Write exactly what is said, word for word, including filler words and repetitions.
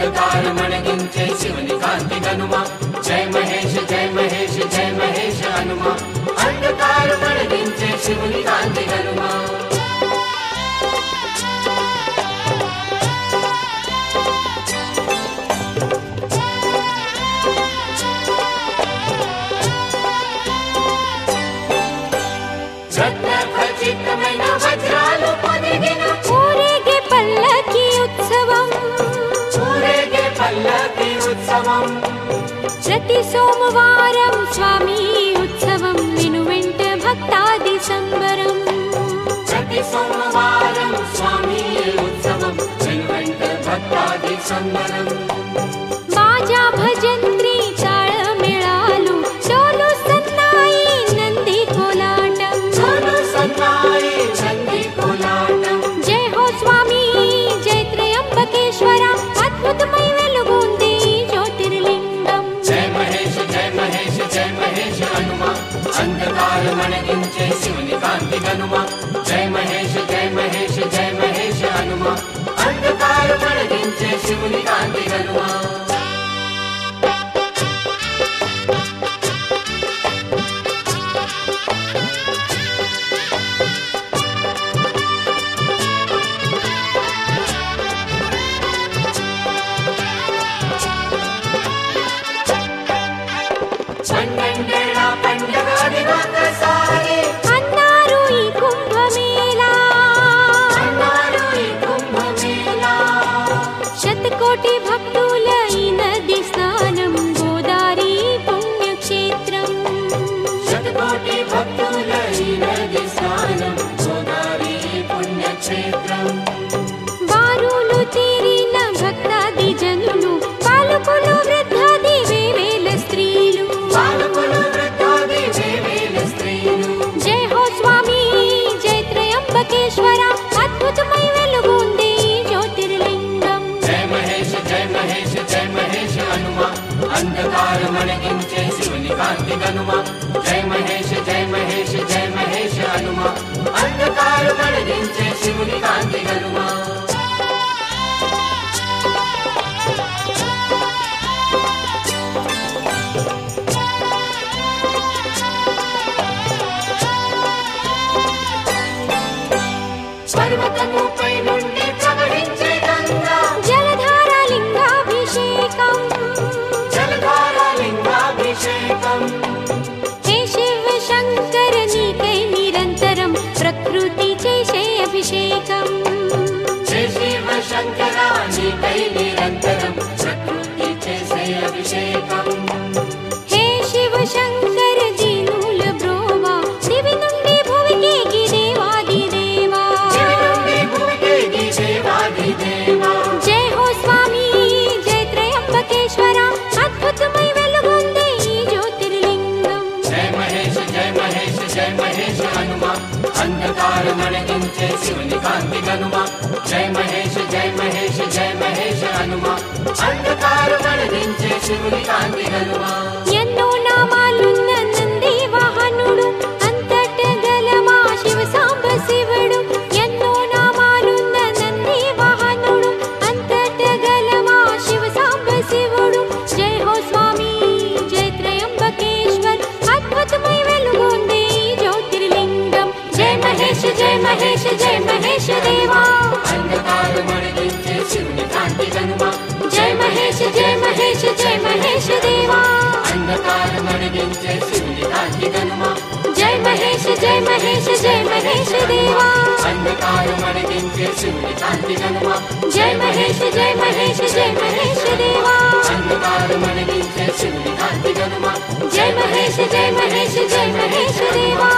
अंधकार मणिगिंचे शिवनि कांति गनुमा जय महेश जय महेश जय महेश हनुमा अंधकार मणिगिंचे शिवनि कांति गनुमा ఊరేగే పల్లకి ఉత్సవం ఊరేగే పల్లకి ఉత్సవం ప్రతి సోమవారం స్వామి ఉత్సవం వెనువెంట భక్తాది సంబరం ప్రతి సోమవారం స్వామి ఉత్సవం వెనువెంట భక్తాది సంబరం బాజా భజంత్రి తాళ మేళాలు డోలు సన్నాయి నంది కోలాటం డోలు సన్నాయి నంది కోలాటం జై హో స్వామి జై త్రయంబకేశ్వర అద్భుతమై వెలుగుంది జ్యోతిర్లింగం జై మహేష్ జై మహేష్ జై మహేష్ హనుమ అంధకార మణిగించే శివుని కాంతి గనుమ జై మహేష్ జై మహేష్ జై మహేష్ హనుమ అంధకార మణిగించే శివుని కాంతి గనుమ అన్నారు ఈ కుంభమేళా శతకోటి భక్తుల ఈ నది స్నానం గోదారి పుణ్యక్షేత్రం శతకోటి భక్తుల ఈ నది స్నానం గోదారి పుణ్యక్షేత్రం బారులు తీరిన భక్తాది జనులు బాలకులు వృద్ధాది వేవేల స్త్రీలు బాలకులు వృద్ధాది వేవేల స్త్రీలు జై హో స్వామి జై త్రయంబకేశ్వర అద్భుతమై వెలుగుంది జ్యోతిర్లింగం జై మహేష్ జై మహేష్ జై మహేష్ హనుమ అంధకార మణిగించే శివుని కాంతి గనుమ జై మహేష్ జై మహేష్ జై మహేష్ హనుమ అంధకార మణిగించే శివుని కాంతి గనుమ పర్వతముపై నుండి ప్రవహించే గంగా జలధార లింగాభిషేకం జలధార లింగాభిషేకం హే శివ శంకర నీకై నిరంతరం ప్రకృతి చేసే అభిషేకం జై శివ శంకర నీకై నిరంతరం ప్రకృతి చేసే అభిషేకం హే శివ శంకర దీనుల బ్రోవా దివి నుండి భువికి దేవాది దేవా శివి నుండి భూమికి దేవాది దేవా జై హో స్వామి జై త్రయంబకేశ్వర అద్భుతమై వెలుగుంది ఈ జ్యోతిర్లింగం జై మహేష్ జై మహేష్ జై మహేష్ హనుమ అంధకార మణిగించే శివుని కాంతి గనుమ జై మహేష్ జై మహేష్ జై మహేష్ హనుమ అంధకార మణిగించే శివుని కాంతి గనుమ ఎన్నో నామాలున్న నంది వాహనుడు అంతట గలమా శివ సాంబ శివుడు ఎన్నో నామాలున్న నంది వాహనుడు అంతట గలమా శివ సాంబ శివుడు జై హో స్వామి జై త్రయంబకేశ్వర్ అద్భుతమై వెలుగుంది జ్యోతిర్లింగం జై మహేష్ జై మహేష్ జై మహేష్ దేవా అంధకార మణిగించే శివుని కాంతి గనుమ జై మహేష్ జై మహేష్ జై మహేష్ దేవా అంధకార మణిగించే శివుని కాంతి గనుమ జై మహేష్ జై మహేష్ జై మహేష్ దేవా అంధకార మణిగించే శివుని కాంతి గనుమ జై మహేష్ జై మహేష్ జై మహేష్ దేవా అంధకార మణిగించే శివుని కాంతి గనుమ జై మహేష్ జై మహేష్ జై మహేష్ దేవా